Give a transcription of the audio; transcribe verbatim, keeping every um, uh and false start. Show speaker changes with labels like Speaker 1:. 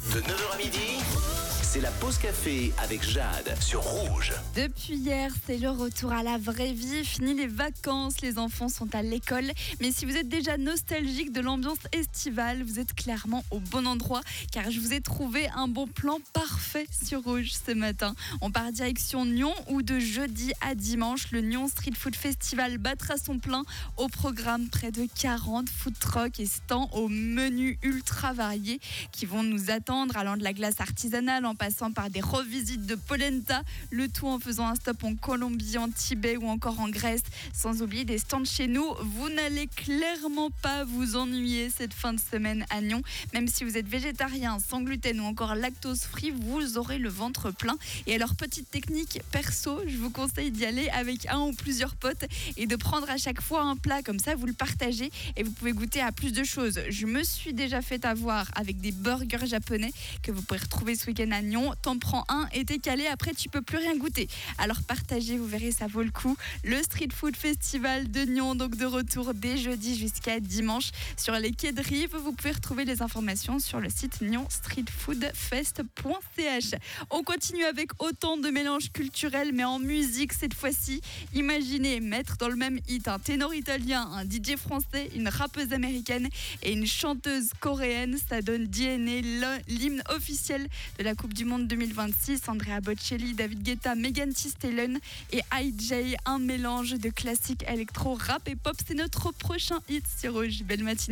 Speaker 1: De neuf heures à midi, c'est la pause café avec Jade sur Rouge.
Speaker 2: Depuis hier, c'est le retour à la vraie vie. Fini les vacances, les enfants sont à l'école. Mais si vous êtes déjà nostalgique de l'ambiance estivale, vous êtes clairement au bon endroit car je vous ai trouvé un bon plan parfait sur Rouge ce matin. On part direction Nyon où de jeudi à dimanche, le Nyon Street Food Festival battra son plein. Au programme, près de quarante food trucks et stands au menu ultra variés qui vont nous attendre, allant de la glace artisanale en passant par des revisites de polenta, le tout en faisant un stop en Colombie, en Tibet ou encore en Grèce, sans oublier des stands chez nous. Vous n'allez clairement pas vous ennuyer cette fin de semaine à Nyon. Même si vous êtes végétarien, sans gluten ou encore lactose free, vous aurez le ventre plein. Et alors, petite technique perso, je vous conseille d'y aller avec un ou plusieurs potes et de prendre à chaque fois un plat, comme ça vous le partagez et vous pouvez goûter à plus de choses. Je me suis déjà fait avoir avec des burgers japonais que vous pourrez retrouver ce week-end à Nyon. T'en prends un et t'es calé, après tu peux plus rien goûter. Alors partagez, vous verrez, ça vaut le coup. Le Street Food Festival de Nyon, donc de retour dès jeudi jusqu'à dimanche sur les quais de Rive. Vous pouvez retrouver les informations sur le site nyon street food fest point c h. On continue avec autant de mélanges culturels mais en musique cette fois-ci. Imaginez mettre dans le même hit un ténor italien, un D J français, une rappeuse américaine et une chanteuse coréenne. Ça donne D N A, l'hymne officiel de la Coupe du Monde deux mille vingt-six. Andrea Bocelli, David Guetta, Megan Thee Stallion et I J, un mélange de classiques électro, rap et pop. C'est notre prochain hit sur Rouge. Belle matinée.